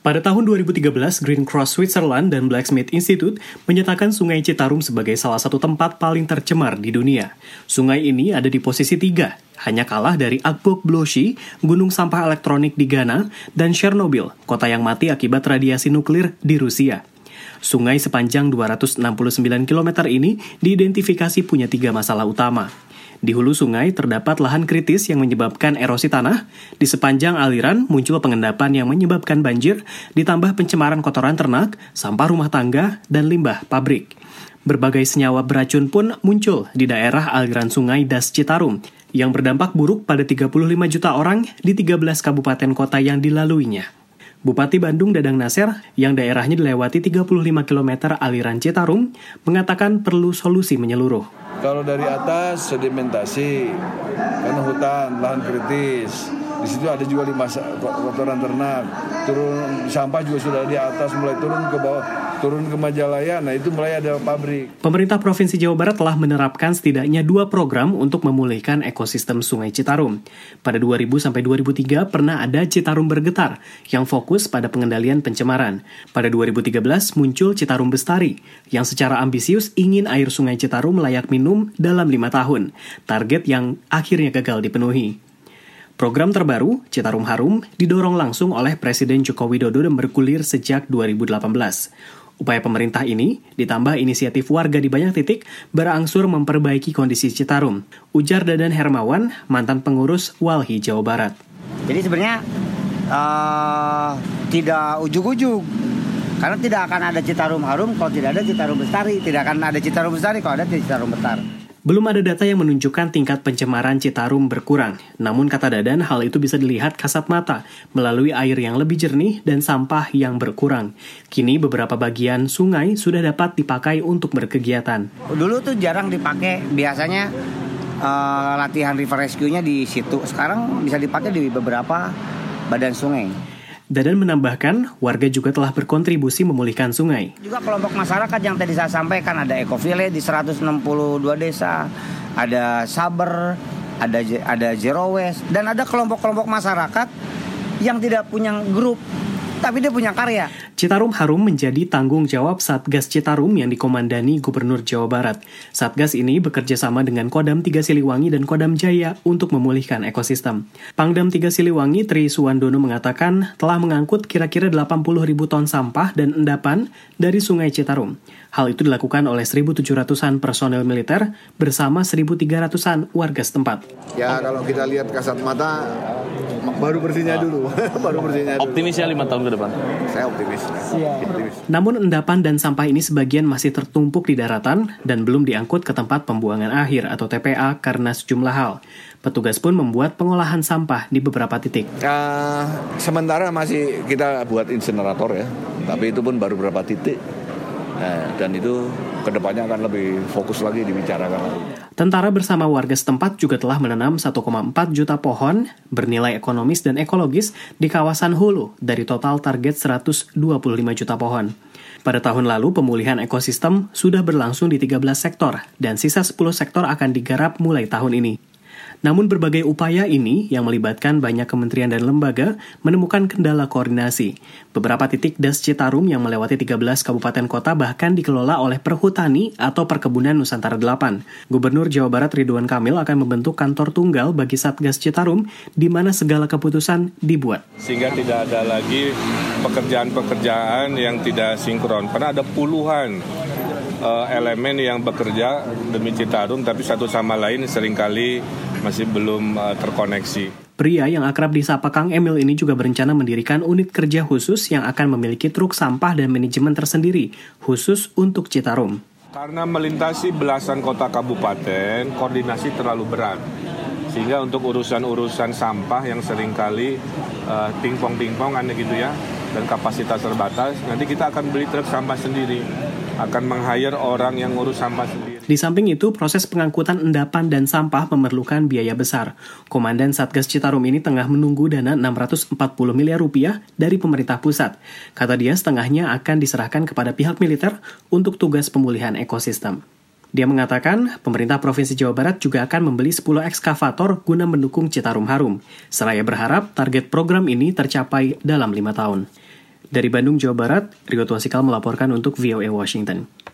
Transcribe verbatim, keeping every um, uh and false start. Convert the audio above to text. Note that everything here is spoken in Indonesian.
Pada tahun dua ribu tiga belas, Green Cross Switzerland dan Blacksmith Institute menyatakan Sungai Citarum sebagai salah satu tempat paling tercemar di dunia. Sungai ini ada di posisi tiga, hanya kalah dari Akbok-Bloshi, gunung sampah elektronik di Ghana, dan Chernobyl, kota yang mati akibat radiasi nuklir di Rusia. Sungai sepanjang dua ratus enam puluh sembilan kilometer ini diidentifikasi punya tiga masalah utama. Di hulu sungai terdapat lahan kritis yang menyebabkan erosi tanah, di sepanjang aliran muncul pengendapan yang menyebabkan banjir, ditambah pencemaran kotoran ternak, sampah rumah tangga, dan limbah pabrik. Berbagai senyawa beracun pun muncul di daerah aliran sungai Das Citarum, yang berdampak buruk pada tiga puluh lima juta orang di tiga belas kabupaten kota yang dilaluinya. Bupati Bandung Dadang Nasir, yang daerahnya dilewati tiga puluh lima kilometer aliran Citarum, mengatakan perlu solusi menyeluruh. Kalau dari atas sedimentasi, karena hutan, lahan kritis, di situ ada juga lima kotoran ternak, turun sampah juga sudah di atas, mulai turun ke bawah, turun ke Majalaya, nah itu mulai ada pabrik. Pemerintah Provinsi Jawa Barat telah menerapkan setidaknya dua program untuk memulihkan ekosistem Sungai Citarum. Pada dua ribu sampai dua ribu tiga pernah ada Citarum Bergetar yang fokus pada pengendalian pencemaran. Pada dua ribu tiga belas muncul Citarum Bestari yang secara ambisius ingin air Sungai Citarum layak minum dalam lima tahun, target yang akhirnya gagal dipenuhi. Program terbaru, Citarum Harum, didorong langsung oleh Presiden Joko Widodo dan bergulir sejak dua ribu delapan belas. Upaya pemerintah ini, ditambah inisiatif warga di banyak titik, berangsur memperbaiki kondisi Citarum. Ujar Dadan Hermawan, mantan pengurus Walhi Jawa Barat. Jadi sebenarnya uh, tidak ujug-ujug. Karena tidak akan ada Citarum Harum kalau tidak ada Citarum Bestari. Tidak akan ada Citarum Bestari kalau ada Citarum Betar. Belum ada data yang menunjukkan tingkat pencemaran Citarum berkurang. Namun kata Dadan, hal itu bisa dilihat kasat mata melalui air yang lebih jernih dan sampah yang berkurang. Kini beberapa bagian sungai sudah dapat dipakai untuk berkegiatan. Dulu tuh jarang dipakai, biasanya uh, latihan river rescue-nya di situ. Sekarang bisa dipakai di beberapa badan sungai. Dadan menambahkan, warga juga telah berkontribusi memulihkan sungai. Juga kelompok masyarakat yang tadi saya sampaikan, ada Eco Village di seratus enam puluh dua desa, ada Saber, ada ada Zero Waste, dan ada kelompok-kelompok masyarakat yang tidak punya grup, tapi dia punya karya. Citarum Harum menjadi tanggung jawab Satgas Citarum yang dikomandani Gubernur Jawa Barat. Satgas ini bekerja sama dengan Kodam tiga Siliwangi dan Kodam Jaya untuk memulihkan ekosistem. Pangdam tiga Siliwangi Tri Suwandono mengatakan telah mengangkut kira-kira delapan puluh ribu ton sampah dan endapan dari Sungai Citarum. Hal itu dilakukan oleh seribu tujuh ratusan personel militer bersama seribu tiga ratusan warga setempat. Ya kalau kita lihat kasat mata, baru bersihnya dulu. baru bersihnya dulu. Optimisnya lima tahun ke depan? Saya optimis. Optimis. Namun endapan dan sampah ini sebagian masih tertumpuk di daratan dan belum diangkut ke tempat pembuangan akhir atau T P A karena sejumlah hal. Petugas pun membuat pengolahan sampah di beberapa titik. Uh, sementara masih kita buat insinerator ya, tapi itu pun baru beberapa titik. Nah, dan itu kedepannya akan lebih fokus lagi dibicarakan lagi. Tentara bersama warga setempat juga telah menanam satu koma empat juta pohon bernilai ekonomis dan ekologis di kawasan hulu dari total target seratus dua puluh lima juta pohon. Pada tahun lalu, pemulihan ekosistem sudah berlangsung di tiga belas sektor dan sisa sepuluh sektor akan digarap mulai tahun ini. Namun berbagai upaya ini yang melibatkan banyak kementerian dan lembaga menemukan kendala koordinasi. Beberapa titik Das Citarum yang melewati tiga belas kabupaten kota bahkan dikelola oleh Perhutani atau Perkebunan Nusantara delapan. Gubernur Jawa Barat Ridwan Kamil akan membentuk kantor tunggal bagi Satgas Citarum di mana segala keputusan dibuat. Sehingga tidak ada lagi pekerjaan-pekerjaan yang tidak sinkron. Karena ada puluhan uh, elemen yang bekerja demi Citarum tapi satu sama lain seringkali masih belum uh, terkoneksi. Pria yang akrab disapa Kang Emil ini juga berencana mendirikan unit kerja khusus yang akan memiliki truk sampah dan manajemen tersendiri, khusus untuk Citarum. Karena melintasi belasan kota kabupaten, koordinasi terlalu berat. Sehingga untuk urusan-urusan sampah yang seringkali uh, pingpong-pingpongan gitu ya, dan kapasitas terbatas, nanti kita akan beli truk sampah sendiri. Akan meng-hire orang yang ngurus sampah sendiri. Di samping itu, proses pengangkutan endapan dan sampah memerlukan biaya besar. Komandan Satgas Citarum ini tengah menunggu dana enam ratus empat puluh miliar rupiah dari pemerintah pusat. Kata dia, setengahnya akan diserahkan kepada pihak militer untuk tugas pemulihan ekosistem. Dia mengatakan, pemerintah Provinsi Jawa Barat juga akan membeli sepuluh ekskavator guna mendukung Citarum Harum. Seraya berharap target program ini tercapai dalam lima tahun. Dari Bandung, Jawa Barat, Rio Tuasikal melaporkan untuk V O A Washington.